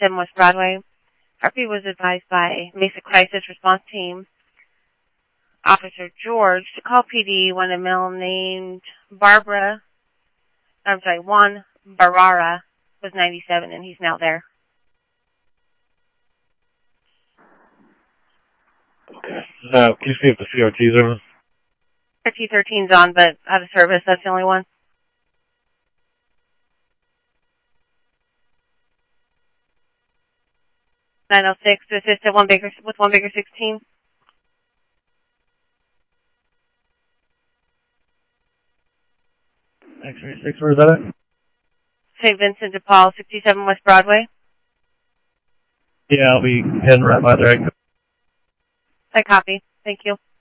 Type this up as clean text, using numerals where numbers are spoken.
67 West Broadway. Harvey was advised by Mesa Crisis Response Team Officer George to call PD when a male named Juan Barrara was 97, and he's now there. Okay. Can you see if the CRT's on? CRT-13's on, but out of service. That's the only one. (906) to assist at 1 Baker 16. X-ray 6, where is that at? St. Vincent de Paul, 67 West Broadway. Yeah, I'll be heading right by there. I copy. Thank you.